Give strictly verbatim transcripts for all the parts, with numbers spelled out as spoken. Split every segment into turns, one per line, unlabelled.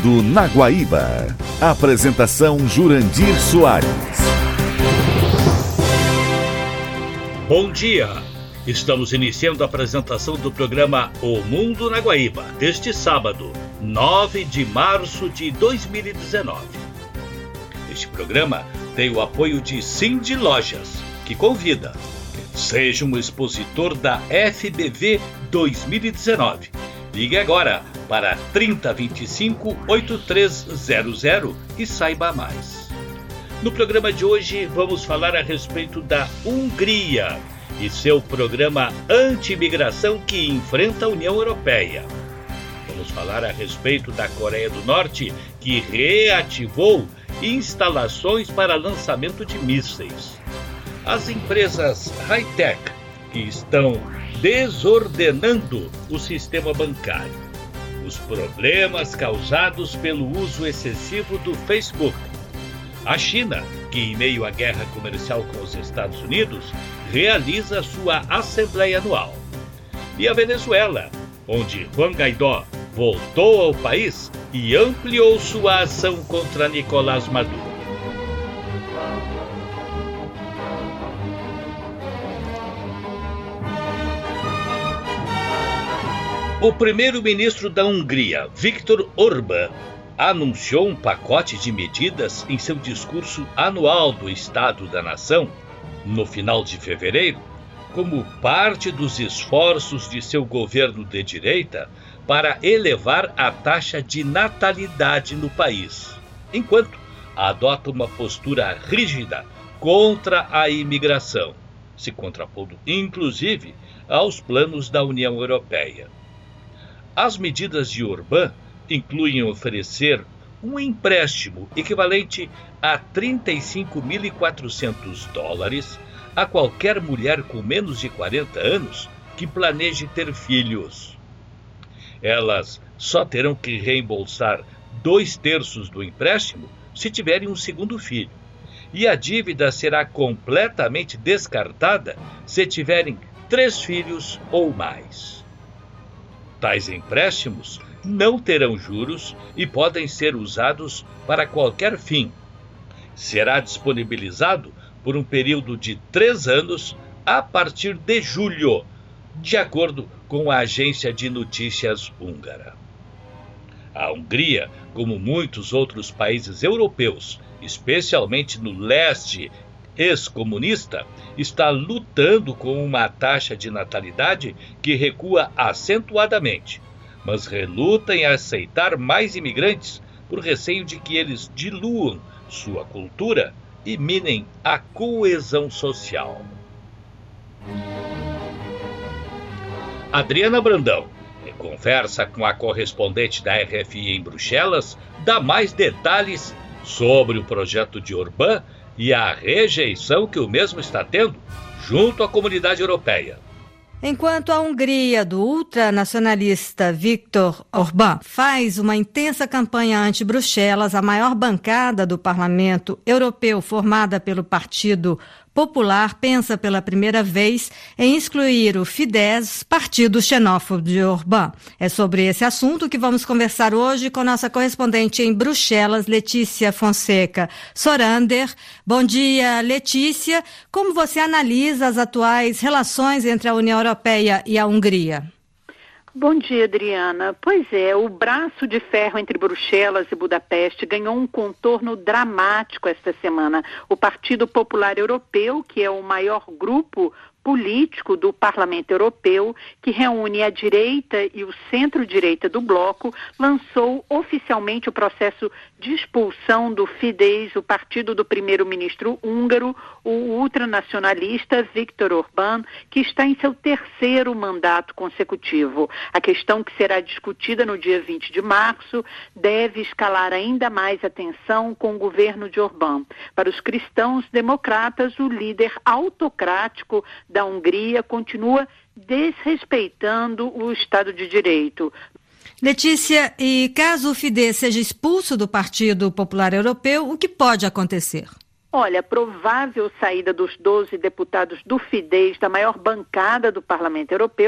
Mundo na Guaíba. Apresentação Jurandir Soares.
Bom dia! Estamos iniciando a apresentação do programa O Mundo na Guaíba, deste sábado, nove de março de dois mil e dezenove. Este programa tem o apoio de Cindy Lojas, que convida. Seja um expositor da F B V dois mil e dezenove. Ligue agora para trinta, vinte e cinco, oitenta e três zero zero e saiba mais. No programa de hoje vamos falar a respeito da Hungria e seu programa anti-imigração que enfrenta a União Europeia. Vamos falar a respeito da Coreia do Norte, que reativou instalações para lançamento de mísseis. As empresas high-tech que estão desordenando o sistema bancário. Os problemas causados pelo uso excessivo do Facebook. A China, que em meio à guerra comercial com os Estados Unidos, realiza sua Assembleia Anual. E a Venezuela, onde Juan Guaidó voltou ao país e ampliou sua ação contra Nicolás Maduro. O primeiro-ministro da Hungria, Viktor Orbán, anunciou um pacote de medidas em seu discurso anual do Estado da Nação, no final de fevereiro, como parte dos esforços de seu governo de direita para elevar a taxa de natalidade no país, enquanto adota uma postura rígida contra a imigração, se contrapondo inclusive aos planos da União Europeia. As medidas de Orbán incluem oferecer um empréstimo equivalente a trinta e cinco mil e quatrocentos dólares a qualquer mulher com menos de quarenta anos que planeje ter filhos. Elas só terão que reembolsar dois terços do empréstimo se tiverem um segundo filho, e a dívida será completamente descartada se tiverem três filhos ou mais. Tais empréstimos não terão juros e podem ser usados para qualquer fim. Será disponibilizado por um período de três anos a partir de julho, de acordo com a agência de notícias húngara. A Hungria, como muitos outros países europeus, especialmente no leste ex-comunista, está lutando com uma taxa de natalidade que recua acentuadamente, mas reluta em aceitar mais imigrantes por receio de que eles diluam sua cultura e minem a coesão social. Adriana Brandão, em conversa com a correspondente da R F I em Bruxelas, dá mais detalhes sobre o projeto de Orbán e a rejeição que o mesmo está tendo junto à comunidade europeia.
Enquanto a Hungria do ultranacionalista Viktor Orbán faz uma intensa campanha anti-Bruxelas, a maior bancada do Parlamento Europeu, formada pelo Partido Popular, pensa pela primeira vez em excluir o Fidesz, partido xenófobo de Orbán. É sobre esse assunto que vamos conversar hoje com nossa correspondente em Bruxelas, Letícia Fonseca Sorander. Bom dia, Letícia. Como você analisa as atuais relações entre a União Europeia e a Hungria?
Bom dia, Adriana. Pois é, o braço de ferro entre Bruxelas e Budapeste ganhou um contorno dramático esta semana. O Partido Popular Europeu, que é o maior grupo político do Parlamento Europeu, que reúne a direita e o centro-direita do bloco, lançou oficialmente o processo de expulsão do Fidesz, o partido do primeiro-ministro húngaro, o ultranacionalista Viktor Orbán, que está em seu terceiro mandato consecutivo. A questão que será discutida no dia vinte de março deve escalar ainda mais a tensão com o governo de Orbán. Para os cristãos democratas, o líder autocrático da Hungria continua desrespeitando o Estado de Direito.
Letícia, e caso o Fidesz seja expulso do Partido Popular Europeu, o que pode acontecer?
Olha, a provável saída dos doze deputados do Fidesz, da maior bancada do Parlamento Europeu,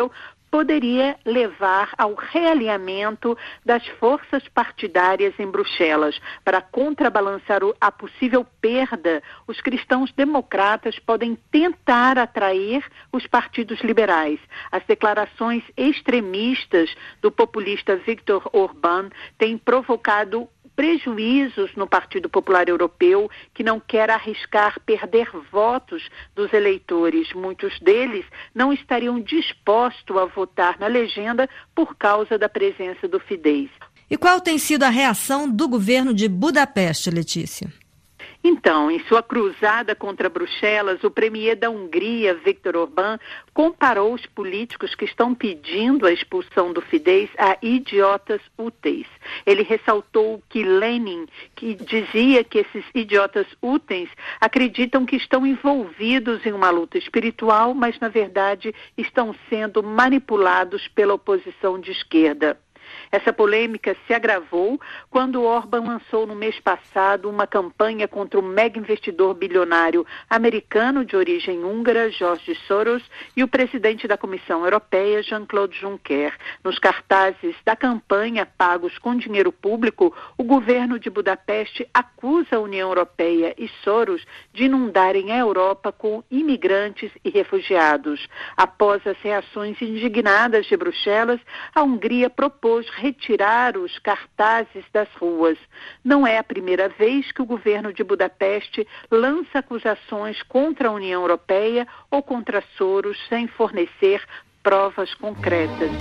poderia levar ao realinhamento das forças partidárias em Bruxelas. Para contrabalançar a possível perda, os cristãos democratas podem tentar atrair os partidos liberais. As declarações extremistas do populista Viktor Orbán têm provocado prejuízos no Partido Popular Europeu, que não quer arriscar perder votos dos eleitores. Muitos deles não estariam dispostos a votar na legenda por causa da presença do Fidesz.
E qual tem sido a reação do governo de Budapeste, Letícia?
Então, em sua cruzada contra Bruxelas, o premier da Hungria, Viktor Orbán, comparou os políticos que estão pedindo a expulsão do Fidesz a idiotas úteis. Ele ressaltou que Lenin, que dizia que esses idiotas úteis acreditam que estão envolvidos em uma luta espiritual, mas, na verdade, estão sendo manipulados pela oposição de esquerda. Essa polêmica se agravou quando Orbán lançou no mês passado uma campanha contra o mega investidor bilionário americano de origem húngara, George Soros, e o presidente da Comissão Europeia, Jean-Claude Juncker. Nos cartazes da campanha, pagos com dinheiro público, o governo de Budapeste acusa a União Europeia e Soros de inundarem a Europa com imigrantes e refugiados. Após as reações indignadas de Bruxelas, a Hungria propôs retirar os cartazes das ruas. Não é a primeira vez que o governo de Budapeste lança acusações contra a União Europeia ou contra Soros sem fornecer provas concretas.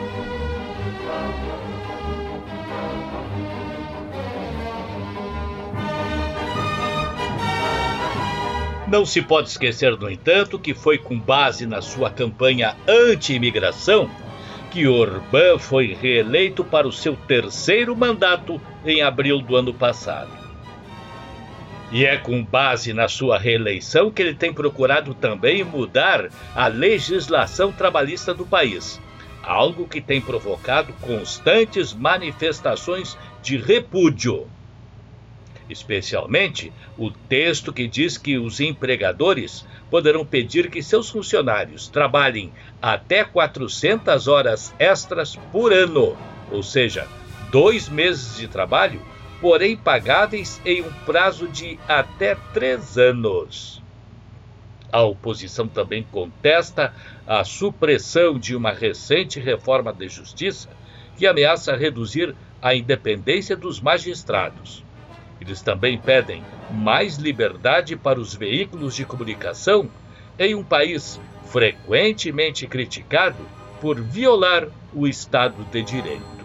Não se pode esquecer, no entanto, que foi com base na sua campanha anti-imigração que Orbán foi reeleito para o seu terceiro mandato em abril do ano passado. E é com base na sua reeleição que ele tem procurado também mudar a legislação trabalhista do país, algo que tem provocado constantes manifestações de repúdio. Especialmente o texto que diz que os empregadores poderão pedir que seus funcionários trabalhem até quatrocentas horas extras por ano, ou seja, dois meses de trabalho, porém pagáveis em um prazo de até três anos. A oposição também contesta a supressão de uma recente reforma da Justiça que ameaça reduzir a independência dos magistrados. Eles também pedem mais liberdade para os veículos de comunicação em um país frequentemente criticado por violar o Estado de Direito.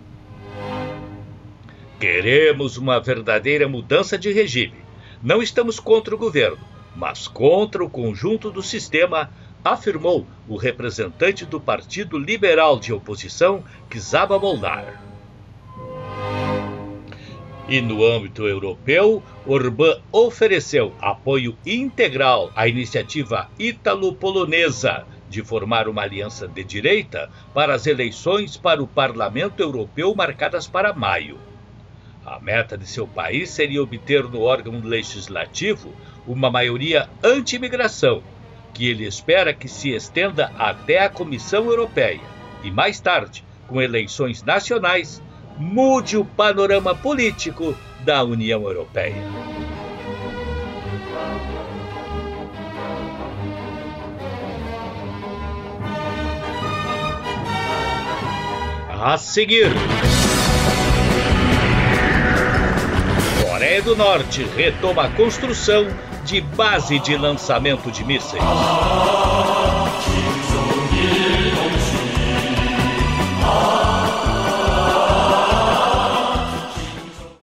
Queremos uma verdadeira mudança de regime. Não estamos contra o governo, mas contra o conjunto do sistema, afirmou o representante do Partido Liberal de Oposição, Csaba Molnár. E no âmbito europeu, Orbán ofereceu apoio integral à iniciativa ítalo-polonesa de formar uma aliança de direita para as eleições para o Parlamento Europeu marcadas para maio. A meta de seu país seria obter no órgão legislativo uma maioria anti-imigração, que ele espera que se estenda até a Comissão Europeia e, mais tarde, com eleições nacionais, mude o panorama político da União Europeia. A seguir, Coreia do Norte retoma a construção de base de lançamento de mísseis.